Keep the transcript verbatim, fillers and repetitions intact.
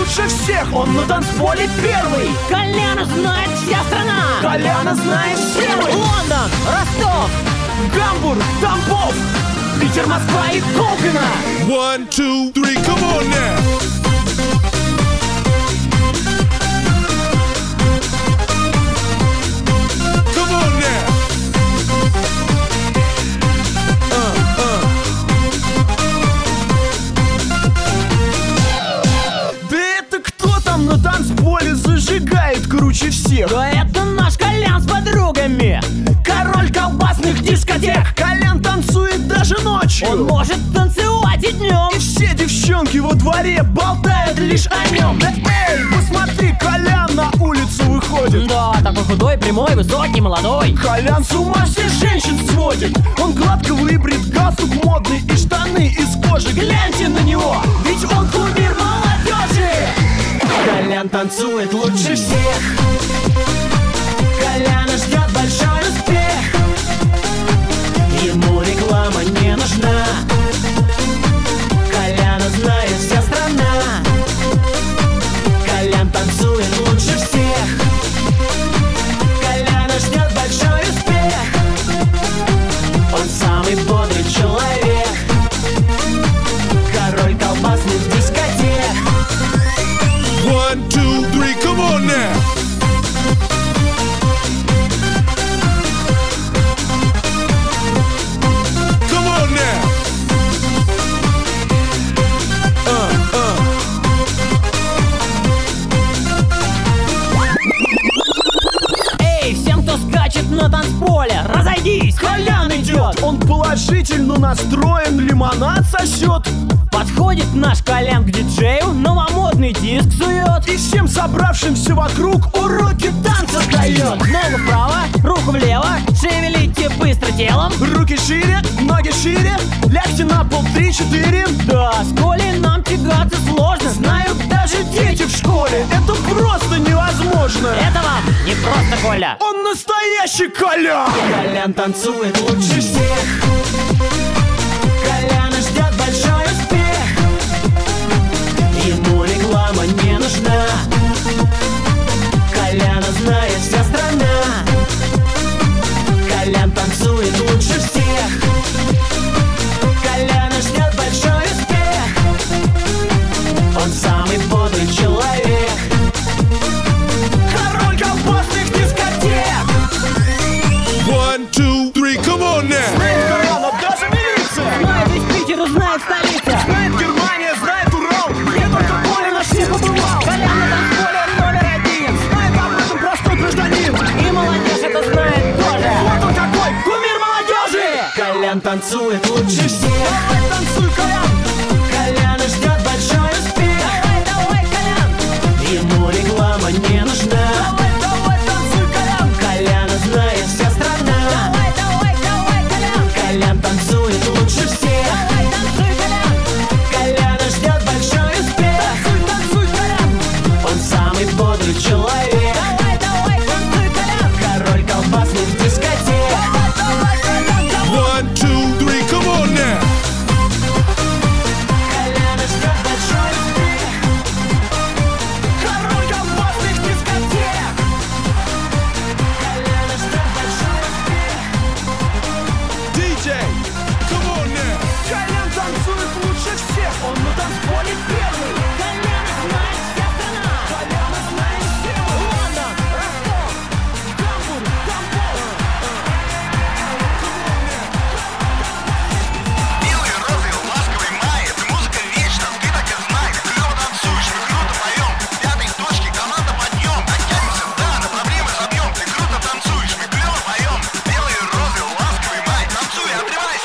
лучше всех, он на танцполе первый. Коляна знает вся страна. Коляна знает все мы. Лондон, Ростов, Гамбург, Тамбов, Питер, Москва и Колпино. One, two, three, come on now. Come on now. Uh, uh. Да это кто там на танцполе зажигает круче всех? да это наш Колян с подругами. Король колбасных дискотек. Колян танцует даже ночью. Он может танцевать и днем. И все девчонки во дворе болтают лишь о нем. Да эй, посмотри, Колян на улицу выходит. Да, такой худой, прямой, высокий, молодой. Колян с ума всех женщин сводит. Он гладко выбрит, галстук модный и штаны из кожи. Гляньте на него, ведь он кумир молодежи. Колян танцует лучше всех. Коляна ждет большой успех. Ему реклама не нужна. Коляна знает вся страна. Колян танцует лучше всех. Коляна ждет большой успех. Он самый бодрый человек. Король колбасных дискотек. One, two, three, come on now. Come on now. Uh, uh. Эй, всем, кто скачет на танцполе, разойдись, Колян идет. Он положительно настроен, лимонад сосет. Подходит наш Колян к диджею, новомодный диск сует. И всем собравшимся вокруг уроки танца дает. Ногу вправо, руку влево, шевелите быстро телом. Руки шире, ноги шире, лягте на пол, три-четыре. Да, с Колей нам тягаться сложно. Знают даже дети в школе, это просто невозможно. Это вам не просто Коля. Он настоящий Колян. Колян танцует лучше всех. Коляна ждет большой успех. Ему реклама не нужна. Коляна знает вся страна. Колян танцует лучше всех. Коляна ждет большой успех. Он самый бодрый человек. Король колбасных дискотек. One, two, three, come on now. Знает Коляна даже милиция. Знает весь Питер, знает столица. Знает Германия, знает Урал. Я только Коля на все побывал. Колян на танцполе номер один. Знает об этом простой гражданин. И молодежь это знает тоже. Вот он какой, кумир молодежи. Колян танцует лучше всех.